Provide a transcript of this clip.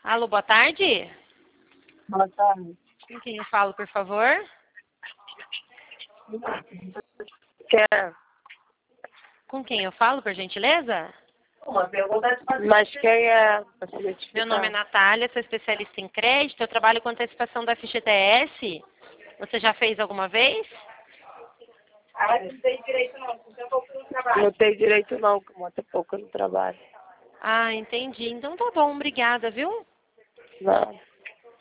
Alô, boa tarde. Boa tarde. Com quem eu falo, por favor? Quer? Com quem eu falo, por gentileza? Mas quem é? Pra se Meu identificar? nome é Natália, sou especialista em crédito. Eu trabalho com antecipação da FGTS. Você já fez alguma vez? Não tem direito não, que muito pouco no trabalho. Ah, entendi. Então tá bom, obrigada, viu? Não.